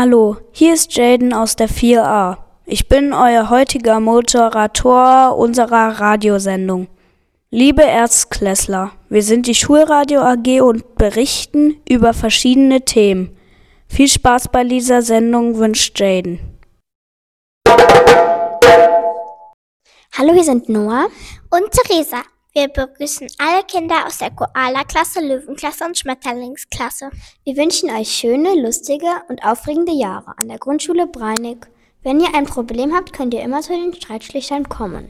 Hallo, hier ist Jaden aus der 4a. Ich bin euer heutiger Moderator unserer Radiosendung. Liebe Erstklässler, wir sind die Schulradio AG und berichten über verschiedene Themen. Viel Spaß bei dieser Sendung wünscht Jaden. Hallo, wir sind Noah und Theresa. Wir begrüßen alle Kinder aus der Koala-Klasse, Löwenklasse und Schmetterlingsklasse. Wir wünschen euch schöne, lustige und aufregende Jahre an der Grundschule Breinig. Wenn ihr ein Problem habt, könnt ihr immer zu den Streitschlichtern kommen.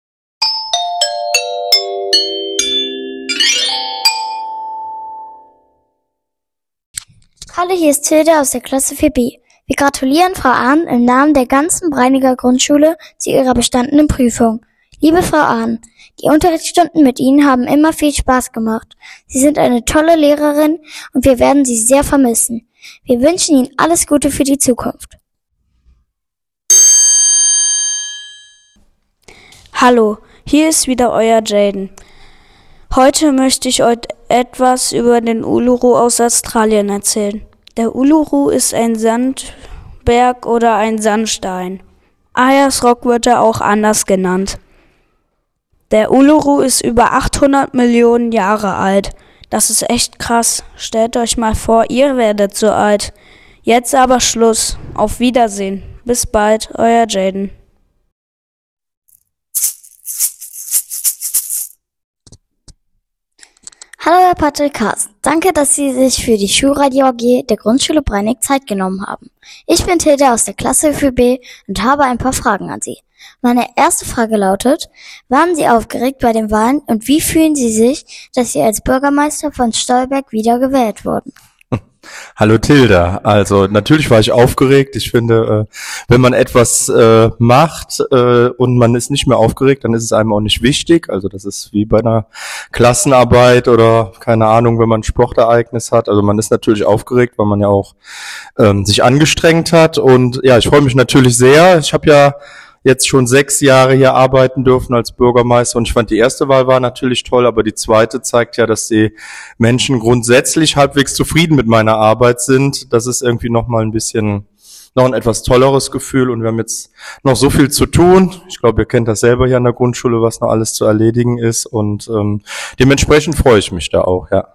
Hallo, hier ist Hilde aus der Klasse 4b. Wir gratulieren Frau Ahn im Namen der ganzen Breiniger Grundschule zu ihrer bestandenen Prüfung. Liebe Frau Ahn, die Unterrichtsstunden mit Ihnen haben immer viel Spaß gemacht. Sie sind eine tolle Lehrerin und wir werden Sie sehr vermissen. Wir wünschen Ihnen alles Gute für die Zukunft. Hallo, hier ist wieder euer Jaden. Heute möchte ich euch etwas über den Uluru aus Australien erzählen. Der Uluru ist ein Sandberg oder ein Sandstein. Ayers Rock wird er auch anders genannt. Der Uluru ist über 800 Millionen Jahre alt. Das ist echt krass. Stellt euch mal vor, ihr werdet so alt. Jetzt aber Schluss. Auf Wiedersehen. Bis bald, euer Jaden. Hallo Herr Patrick Haas, danke, dass Sie sich für die Schulradio AG der Grundschule Breinig Zeit genommen haben. Ich bin Hilde aus der Klasse 4b und habe ein paar Fragen an Sie. Meine erste Frage lautet, waren Sie aufgeregt bei den Wahlen und wie fühlen Sie sich, dass Sie als Bürgermeister von Stolberg wieder gewählt wurden? Hallo Tilda, also natürlich war ich aufgeregt. Ich finde, wenn man etwas macht und man ist nicht mehr aufgeregt, dann ist es einem auch nicht wichtig. Also das ist wie bei einer Klassenarbeit oder keine Ahnung, wenn man ein Sportereignis hat. Also man ist natürlich aufgeregt, weil man ja auch sich angestrengt hat. Und ja, ich freue mich natürlich sehr. Ich habe ja jetzt schon 6 Jahre hier arbeiten dürfen als Bürgermeister und ich fand die erste Wahl war natürlich toll, aber die zweite zeigt ja, dass die Menschen grundsätzlich halbwegs zufrieden mit meiner Arbeit sind. Das ist irgendwie noch ein etwas tolleres Gefühl und wir haben jetzt noch so viel zu tun. Ich glaube, ihr kennt das selber hier an der Grundschule, was noch alles zu erledigen ist und dementsprechend freue ich mich da auch, ja.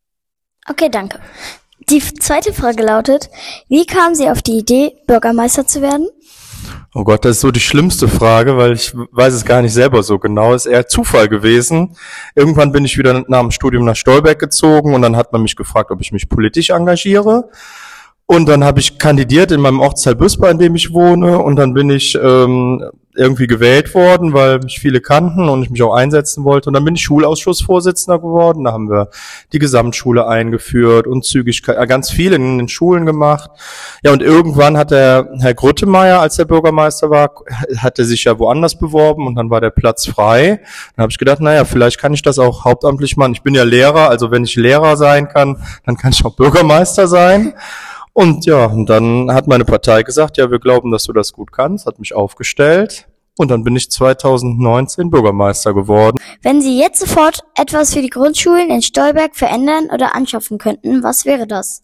Okay, danke. Die zweite Frage lautet, wie kamen Sie auf die Idee, Bürgermeister zu werden? Oh Gott, das ist so die schlimmste Frage, weil ich weiß es gar nicht selber so genau. Es ist eher Zufall gewesen. Irgendwann bin ich wieder nach dem Studium nach Stolberg gezogen und dann hat man mich gefragt, ob ich mich politisch engagiere. Und dann habe ich kandidiert in meinem Ortsteil Büsper, in dem ich wohne. Und dann bin ich irgendwie gewählt worden, weil mich viele kannten und ich mich auch einsetzen wollte. Und dann bin ich Schulausschussvorsitzender geworden. Da haben wir die Gesamtschule eingeführt und Zügigkeit, ganz viel in den Schulen gemacht. Ja, und irgendwann hat der Herr Grüttemeier, als der Bürgermeister war, hat er sich ja woanders beworben und dann war der Platz frei. Dann habe ich gedacht, naja, vielleicht kann ich das auch hauptamtlich machen. Ich bin ja Lehrer, also wenn ich Lehrer sein kann, dann kann ich auch Bürgermeister sein. Und ja, und dann hat meine Partei gesagt, ja, wir glauben, dass du das gut kannst, hat mich aufgestellt und dann bin ich 2019 Bürgermeister geworden. Wenn Sie jetzt sofort etwas für die Grundschulen in Stolberg verändern oder anschaffen könnten, was wäre das?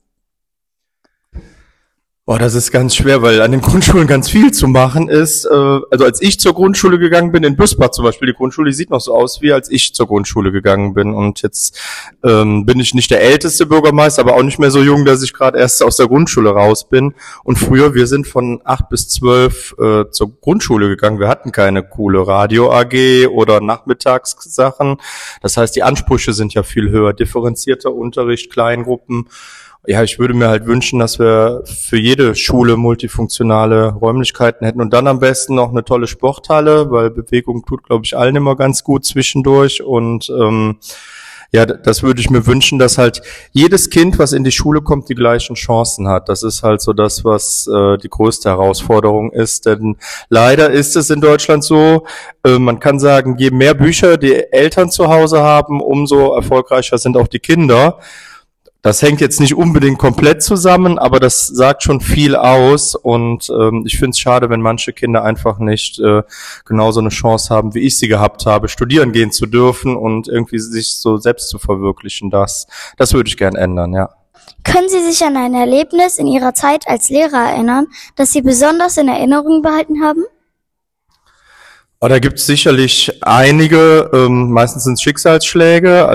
Oh, das ist ganz schwer, weil an den Grundschulen ganz viel zu machen ist. Also als ich zur Grundschule gegangen bin, in Büsbach zum Beispiel, die Grundschule, die sieht noch so aus, wie als ich zur Grundschule gegangen bin. Und jetzt bin ich nicht der älteste Bürgermeister, aber auch nicht mehr so jung, dass ich gerade erst aus der Grundschule raus bin. Und früher, wir sind von 8 bis 12 zur Grundschule gegangen. Wir hatten keine coole Radio-AG oder Nachmittagssachen. Das heißt, die Ansprüche sind ja viel höher. Differenzierter Unterricht, Kleingruppen. Ja, ich würde mir halt wünschen, dass wir für jede Schule multifunktionale Räumlichkeiten hätten und dann am besten noch eine tolle Sporthalle, weil Bewegung tut, glaube ich, allen immer ganz gut zwischendurch und ja, das würde ich mir wünschen, dass halt jedes Kind, was in die Schule kommt, die gleichen Chancen hat. Das ist halt so das, was die größte Herausforderung ist, denn leider ist es in Deutschland so, man kann sagen, je mehr Bücher die Eltern zu Hause haben, umso erfolgreicher sind auch die Kinder. Das hängt jetzt nicht unbedingt komplett zusammen, aber das sagt schon viel aus und ich finde es schade, wenn manche Kinder einfach nicht genauso eine Chance haben, wie ich sie gehabt habe, studieren gehen zu dürfen und irgendwie sich so selbst zu verwirklichen. Das würde ich gern ändern, ja. Können Sie sich an ein Erlebnis in Ihrer Zeit als Lehrer erinnern, das Sie besonders in Erinnerung behalten haben? Aber da gibt es sicherlich einige, meistens sind es Schicksalsschläge.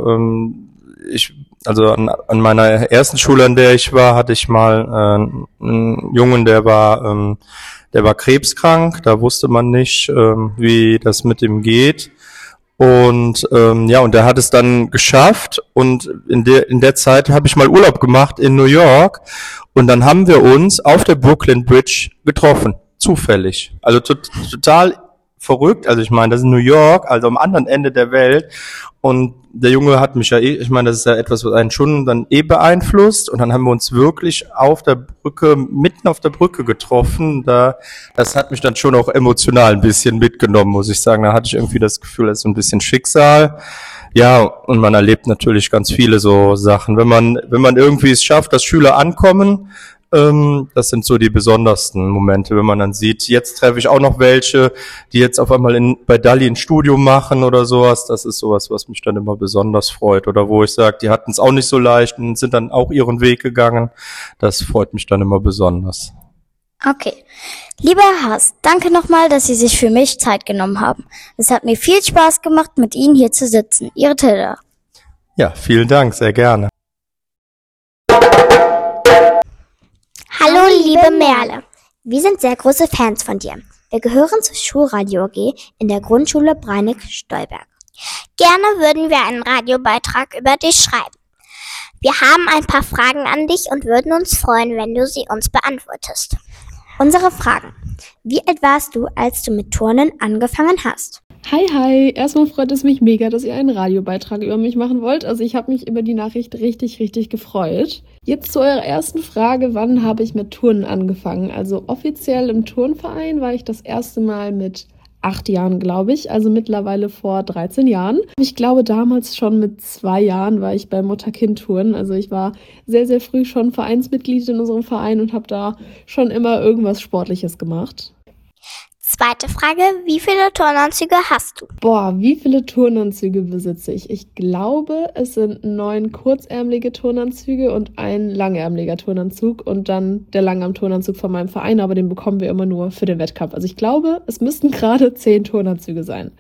Also an meiner ersten Schule, an der ich war, hatte ich mal einen Jungen, der war krebskrank. Da wusste man nicht, wie das mit ihm geht. Und und der hat es dann geschafft. Und in der Zeit habe ich mal Urlaub gemacht in New York. Und dann haben wir uns auf der Brooklyn Bridge getroffen, zufällig. Also total verrückt. Also ich meine, das ist New York, also am anderen Ende der Welt. Und der Junge hat mich ja ich meine, das ist ja etwas, was einen schon dann beeinflusst. Und dann haben wir uns wirklich mitten auf der Brücke getroffen. Das hat mich dann schon auch emotional ein bisschen mitgenommen, muss ich sagen. Da hatte ich irgendwie das Gefühl, das ist so ein bisschen Schicksal. Ja, und man erlebt natürlich ganz viele so Sachen. Wenn man irgendwie es schafft, dass Schüler ankommen, das sind so die besondersten Momente, wenn man dann sieht, jetzt treffe ich auch noch welche, die jetzt auf einmal bei Dalli ein Studium machen oder sowas. Das ist sowas, was mich dann immer besonders freut. Oder wo ich sage, die hatten es auch nicht so leicht und sind dann auch ihren Weg gegangen. Das freut mich dann immer besonders. Okay. Lieber Herr Haas, danke nochmal, dass Sie sich für mich Zeit genommen haben. Es hat mir viel Spaß gemacht, mit Ihnen hier zu sitzen. Ihre Tilda. Ja, vielen Dank, sehr gerne. Hallo, liebe Merle. Wir sind sehr große Fans von dir. Wir gehören zur Schulradio AG in der Grundschule Breinig-Stolberg. Gerne würden wir einen Radiobeitrag über dich schreiben. Wir haben ein paar Fragen an dich und würden uns freuen, wenn du sie uns beantwortest. Unsere Fragen. Wie alt warst du, als du mit Turnen angefangen hast? Hi. Erstmal freut es mich mega, dass ihr einen Radiobeitrag über mich machen wollt. Also ich habe mich über die Nachricht richtig gefreut. Jetzt zu eurer ersten Frage, wann habe ich mit Turnen angefangen? Also offiziell im Turnverein war ich das erste Mal mit 8 Jahren, glaube ich, also mittlerweile vor 13 Jahren. Ich glaube, damals schon mit 2 Jahren war ich bei Mutter-Kind-Touren. Also ich war sehr früh schon Vereinsmitglied in unserem Verein und habe da schon immer irgendwas Sportliches gemacht. Zweite Frage, wie viele Turnanzüge hast du? Wie viele Turnanzüge besitze ich? Ich glaube, es sind 9 kurzärmelige Turnanzüge und ein langärmeliger Turnanzug und dann der Langarm-Turnanzug von meinem Verein, aber den bekommen wir immer nur für den Wettkampf. Also ich glaube, es müssten gerade 10 Turnanzüge sein.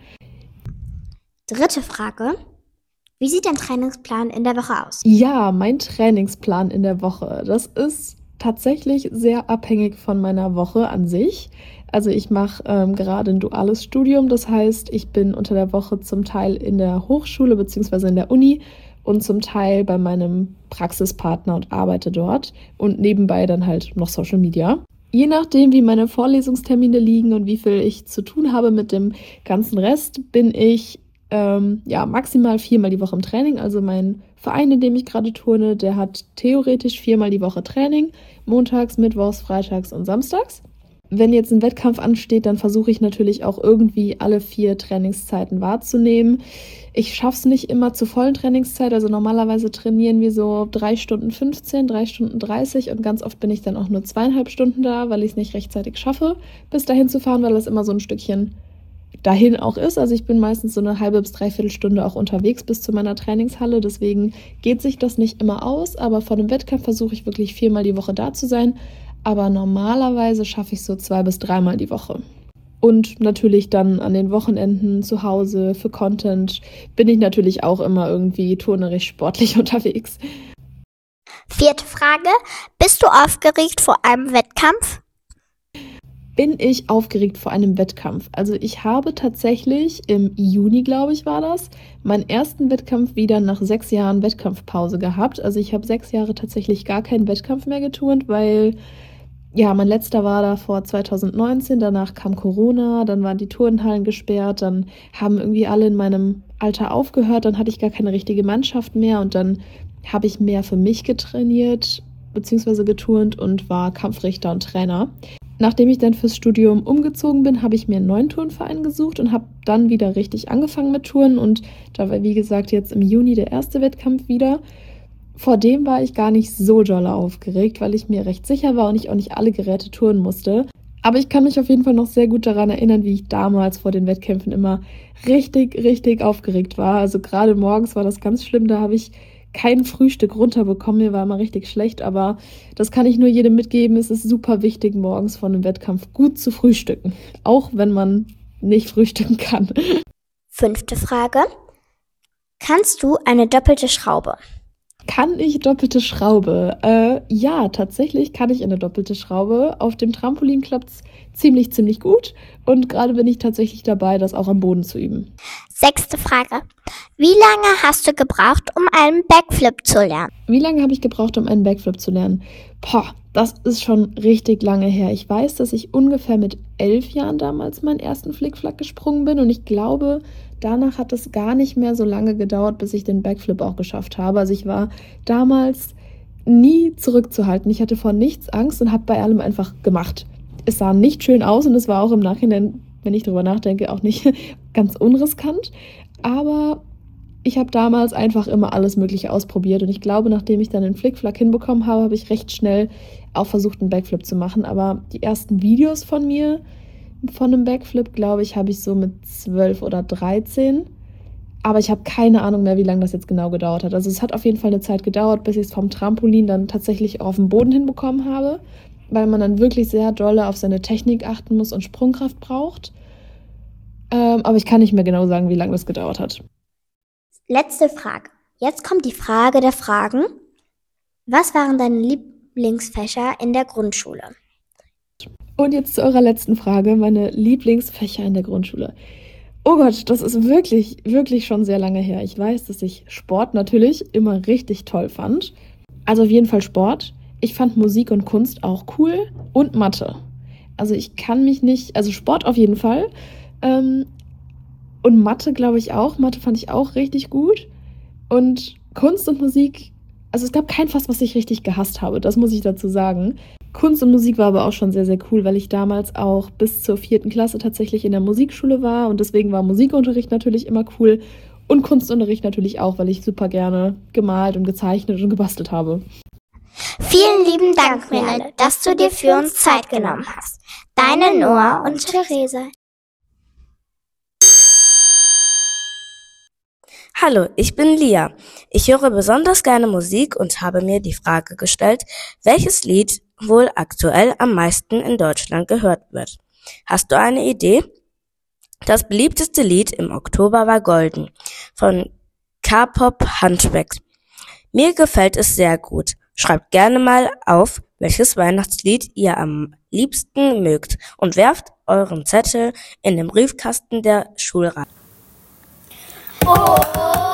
Dritte Frage. Wie sieht dein Trainingsplan in der Woche aus? Ja, mein Trainingsplan in der Woche, das ist tatsächlich sehr abhängig von meiner Woche an sich. Also ich mache gerade ein duales Studium, das heißt, ich bin unter der Woche zum Teil in der Hochschule bzw. in der Uni und zum Teil bei meinem Praxispartner und arbeite dort und nebenbei dann halt noch Social Media. Je nachdem, wie meine Vorlesungstermine liegen und wie viel ich zu tun habe mit dem ganzen Rest, bin ich maximal 4-mal die Woche im Training. Also mein Verein, in dem ich gerade turne, der hat theoretisch 4-mal die Woche Training, montags, mittwochs, freitags und samstags. Wenn jetzt ein Wettkampf ansteht, dann versuche ich natürlich auch irgendwie alle 4 Trainingszeiten wahrzunehmen. Ich schaffe es nicht immer zur vollen Trainingszeit, also normalerweise trainieren wir so 3 Stunden 15, 3 Stunden 30 und ganz oft bin ich dann auch nur 2,5 Stunden da, weil ich es nicht rechtzeitig schaffe, bis dahin zu fahren, weil das immer so ein Stückchen dahin auch ist. Also ich bin meistens so eine halbe bis 3/4 Stunde auch unterwegs bis zu meiner Trainingshalle, deswegen geht sich das nicht immer aus, aber vor dem Wettkampf versuche ich wirklich 4-mal die Woche da zu sein. Aber normalerweise schaffe ich so 2- bis 3-mal die Woche. Und natürlich dann an den Wochenenden zu Hause für Content bin ich natürlich auch immer irgendwie turnerisch sportlich unterwegs. Vierte Frage, bist du aufgeregt vor einem Wettkampf? Bin ich aufgeregt vor einem Wettkampf? Also ich habe tatsächlich im Juni, glaube ich, war das, meinen ersten Wettkampf wieder nach 6 Jahren Wettkampfpause gehabt. Also ich habe 6 Jahre tatsächlich gar keinen Wettkampf mehr geturnt, weil mein letzter war da vor 2019, danach kam Corona, dann waren die Turnhallen gesperrt, dann haben irgendwie alle in meinem Alter aufgehört, dann hatte ich gar keine richtige Mannschaft mehr und dann habe ich mehr für mich getrainiert bzw. geturnt und war Kampfrichter und Trainer. Nachdem ich dann fürs Studium umgezogen bin, habe ich mir einen neuen Turnverein gesucht und habe dann wieder richtig angefangen mit Turnen und da war, wie gesagt, jetzt im Juni der erste Wettkampf wieder. Vor dem war ich gar nicht so doll aufgeregt, weil ich mir recht sicher war und ich auch nicht alle Geräte turnen musste. Aber ich kann mich auf jeden Fall noch sehr gut daran erinnern, wie ich damals vor den Wettkämpfen immer richtig aufgeregt war. Also gerade morgens war das ganz schlimm, da habe ich kein Frühstück runterbekommen. Mir war immer richtig schlecht, aber das kann ich nur jedem mitgeben. Es ist super wichtig, morgens vor einem Wettkampf gut zu frühstücken, auch wenn man nicht frühstücken kann. 5. Frage. Kannst du eine doppelte Schraube? Kann ich doppelte Schraube? Ja, tatsächlich kann ich eine doppelte Schraube. Auf dem Trampolin klappt's ziemlich gut. Und gerade bin ich tatsächlich dabei, das auch am Boden zu üben. 6. Frage. Wie lange hast du gebraucht, um einen Backflip zu lernen? Wie lange habe ich gebraucht, um einen Backflip zu lernen? Das ist schon richtig lange her. Ich weiß, dass ich ungefähr mit 11 Jahren damals meinen ersten Flickflack gesprungen bin. Und ich glaube, danach hat es gar nicht mehr so lange gedauert, bis ich den Backflip auch geschafft habe. Also ich war damals nie zurückzuhalten. Ich hatte vor nichts Angst und habe bei allem einfach gemacht. Es sah nicht schön aus und es war auch im Nachhinein, wenn ich drüber nachdenke, auch nicht ganz unriskant. Aber ich habe damals einfach immer alles Mögliche ausprobiert. Und ich glaube, nachdem ich dann den Flickflack hinbekommen habe, habe ich recht schnell auch versucht, einen Backflip zu machen. Aber die ersten Videos von mir von einem Backflip, glaube ich, habe ich so mit 12 oder 13. Aber ich habe keine Ahnung mehr, wie lange das jetzt genau gedauert hat. Also es hat auf jeden Fall eine Zeit gedauert, bis ich es vom Trampolin dann tatsächlich auf dem Boden hinbekommen habe, weil man dann wirklich sehr dolle auf seine Technik achten muss und Sprungkraft braucht. Aber ich kann nicht mehr genau sagen, wie lange das gedauert hat. Letzte Frage. Jetzt kommt die Frage der Fragen. Was waren deine Lieblingsfächer in der Grundschule? Und jetzt zu eurer letzten Frage, meine Lieblingsfächer in der Grundschule. Oh Gott, das ist wirklich schon sehr lange her. Ich weiß, dass ich Sport natürlich immer richtig toll fand. Also auf jeden Fall Sport. Ich fand Musik und Kunst auch cool und Mathe. Also ich kann mich nicht, also Sport auf jeden Fall. Und Mathe glaube ich auch. Mathe fand ich auch richtig gut. Und Kunst und Musik, also es gab kein Fach, was ich richtig gehasst habe, das muss ich dazu sagen. Kunst und Musik war aber auch schon sehr cool, weil ich damals auch bis zur 4. Klasse tatsächlich in der Musikschule war und deswegen war Musikunterricht natürlich immer cool und Kunstunterricht natürlich auch, weil ich super gerne gemalt und gezeichnet und gebastelt habe. Vielen lieben Dank, Merle, dass du dir für uns Zeit genommen hast. Deine Noah und Theresa. Hallo, ich bin Lia. Ich höre besonders gerne Musik und habe mir die Frage gestellt, welches Lied wohl aktuell am meisten in Deutschland gehört wird. Hast du eine Idee? Das beliebteste Lied im Oktober war Golden von K-Pop Hunchback. Mir gefällt es sehr gut. Schreibt gerne mal auf, welches Weihnachtslied ihr am liebsten mögt und werft euren Zettel in den Briefkasten der Schulrat. Oh.